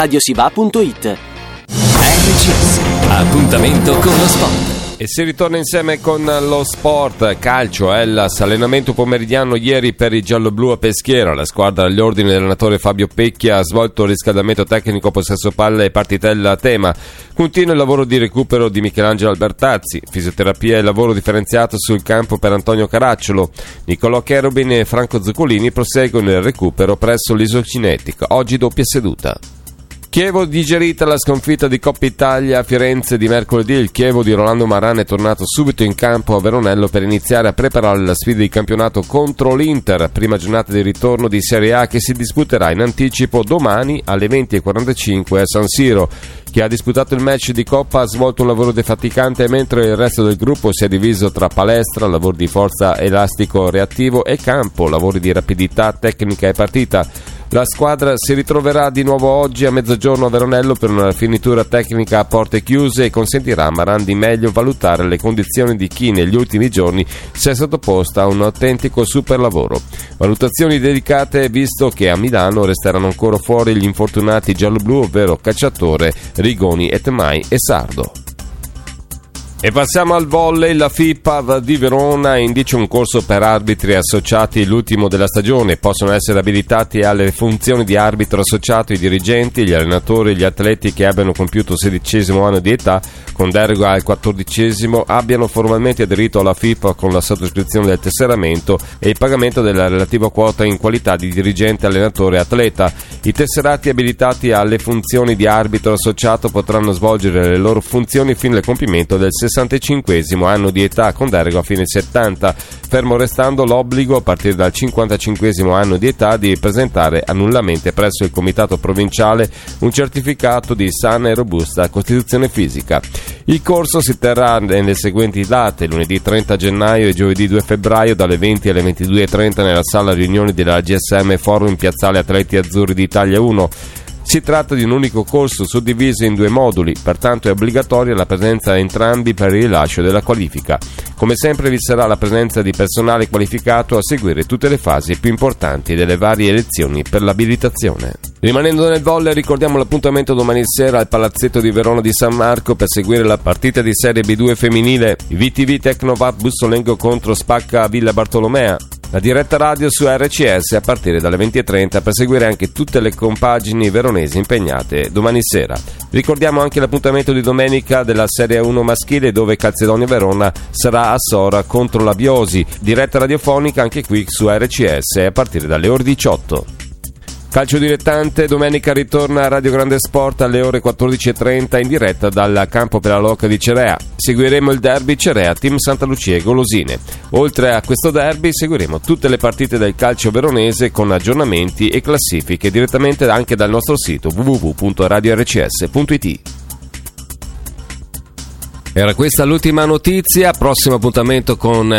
radiosivà.it. RCS, appuntamento con lo sport. E si ritorna insieme con lo sport calcio. L'allenamento pomeridiano ieri per i gialloblu a Peschiera. La squadra agli ordini dell'allenatore Fabio Pecchia ha svolto il riscaldamento tecnico, possesso palla e partitella a tema. Continua il lavoro di recupero di Michelangelo Albertazzi, fisioterapia e lavoro differenziato sul campo per Antonio Caracciolo. Nicolò Cherubin e Franco Zuccolini proseguono il recupero presso l'Isocinetica. Oggi doppia seduta. Chievo digerita la sconfitta di Coppa Italia a Firenze di mercoledì. Il Chievo di Rolando Maran è tornato subito in campo a Veronello per iniziare a preparare la sfida di campionato contro l'Inter, prima giornata di ritorno di Serie A che si disputerà in anticipo domani alle 20:45 a San Siro. Chi ha disputato il match di Coppa ha svolto un lavoro defaticante, mentre il resto del gruppo si è diviso tra palestra, lavori di forza elastico reattivo e campo, lavori di rapidità, tecnica e partita. La squadra si ritroverà di nuovo oggi a mezzogiorno a Veronello per una finitura tecnica a porte chiuse e consentirà a Maran di meglio valutare le condizioni di chi negli ultimi giorni si è sottoposta a un autentico superlavoro. Valutazioni delicate visto che a Milano resteranno ancora fuori gli infortunati gialloblu, ovvero Cacciatore, Rigoni, Etmai e Sardo. E passiamo al volley. La FIPAV di Verona indice un corso per arbitri associati, l'ultimo della stagione. Possono essere abilitati alle funzioni di arbitro associato i dirigenti, gli allenatori e gli atleti che abbiano compiuto il 16° anno di età, con deroga al 14°, abbiano formalmente aderito alla FIPAV con la sottoscrizione del tesseramento e il pagamento della relativa quota in qualità di dirigente, allenatore e atleta. I tesserati abilitati alle funzioni di arbitro associato potranno svolgere le loro funzioni fino al compimento del 65° anno di età, con deroga a fine 70, fermo restando l'obbligo a partire dal 55° anno di età di presentare annullamente presso il comitato provinciale un certificato di sana e robusta costituzione fisica. Il corso si terrà nelle seguenti date: lunedì 30 gennaio e giovedì 2 febbraio dalle 20 alle 22:30 nella sala riunioni della GSM Forum Piazzale Atleti Azzurri d'Italia 1. Si tratta di un unico corso suddiviso in 2 moduli, pertanto è obbligatoria la presenza a entrambi per il rilascio della qualifica. Come sempre vi sarà la presenza di personale qualificato a seguire tutte le fasi più importanti delle varie lezioni per l'abilitazione. Rimanendo nel volley, ricordiamo l'appuntamento domani sera al Palazzetto di Verona di San Marco per seguire la partita di Serie B2 femminile, VTV Tecnovat Bussolengo contro Spacca Villa Bartolomea. La diretta radio su RCS a partire dalle 20:30 per seguire anche tutte le compagini veronesi impegnate domani sera. Ricordiamo anche l'appuntamento di domenica della Serie 1 maschile, dove Calzedonia Verona sarà a Sora contro la Biosi. Diretta radiofonica anche qui su RCS a partire dalle ore 18. Calcio dilettante, domenica ritorna a Radio Grande Sport alle ore 14:30 in diretta dal campo per la Loca di Cerea. Seguiremo il derby Cerea Team Santa Lucia e Golosine. Oltre a questo derby seguiremo tutte le partite del calcio veronese con aggiornamenti e classifiche direttamente anche dal nostro sito www.radiorcs.it. Era questa l'ultima notizia, prossimo appuntamento con